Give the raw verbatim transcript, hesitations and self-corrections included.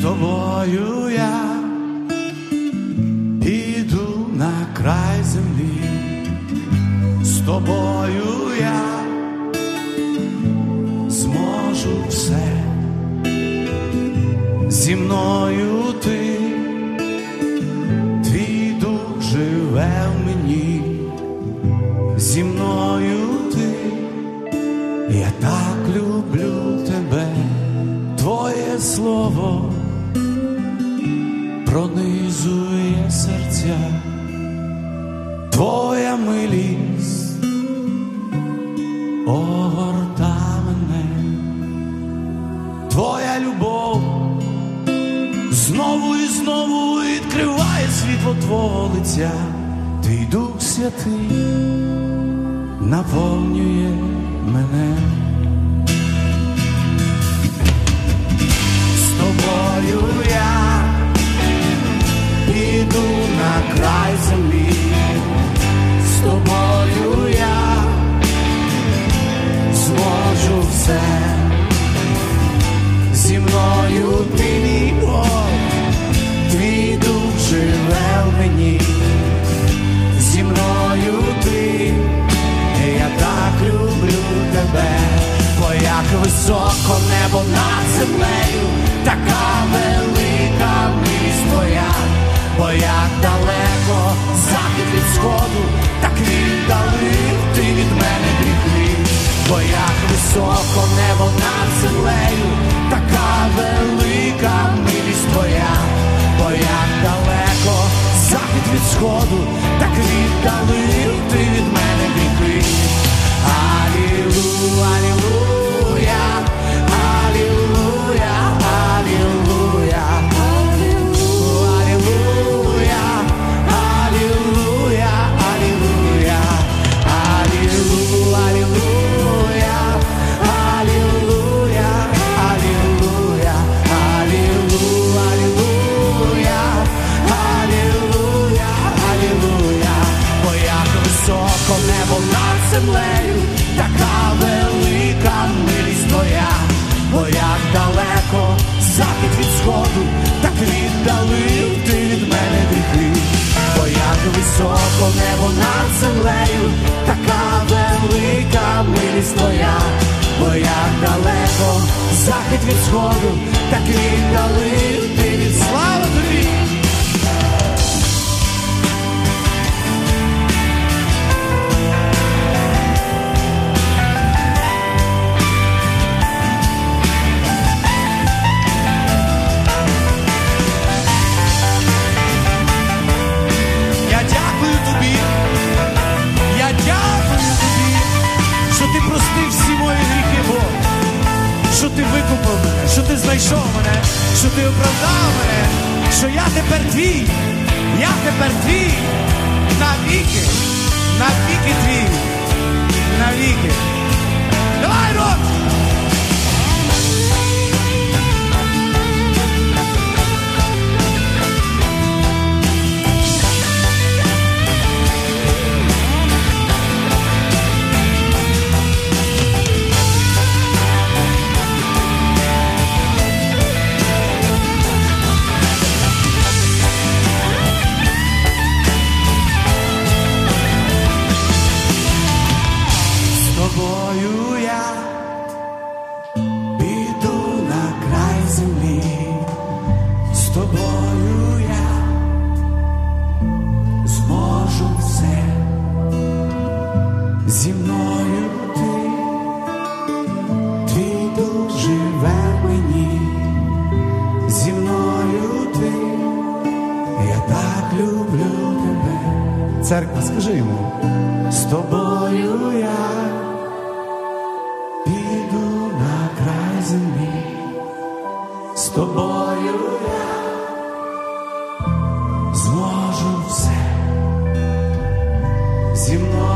тобою я іду на край землі, з тобою я зможу все, зі мною ти, твій дух живе в мені, зі мною ти, я так люблю тебе, твоє слово пронизує серця, твоя милість огорта мене, твоя любов знову і знову відкриває світло твого лиця, твій Дух Святий наповнює мене. З тобою я іду на край землі, з тобою я зможу все, зі мною ти, мій Бог, твій дух живе в мені, зі мною ти, я так люблю тебе, бо як високо небо над землею, така велика милість твоя, бо як далеко захід від сходу, так віддалив ти від мене гріхи, бо як високо небо над землею, така велика милість твоя, бо як далеко захід від сходу, так віддалив ти від мене гріхи. Алілуя, алілуя, алілуя, алілуя, алілуя, алілуя, алілуя, алілуя, алілуя, алілуя, алілуя, алілуя, алілуя, бо як високо небо над землею, така велика милість твоя, бо як далеко захід від сходу, так віддалив ти від мене гріхи, бо як високо небо над землею, така велика милість твоя, бо як далеко захід від сходу, так віддалив ти від слави тобі. Що ти викупив мене, що ти знайшов мене, що ти оправдав мене, що я тепер твій, я тепер твій, навіки, навіки твій, навіки. Давай, Рок! Церква, скажи йому. З тобою я піду на край землі, з тобою я зможу все, зі мною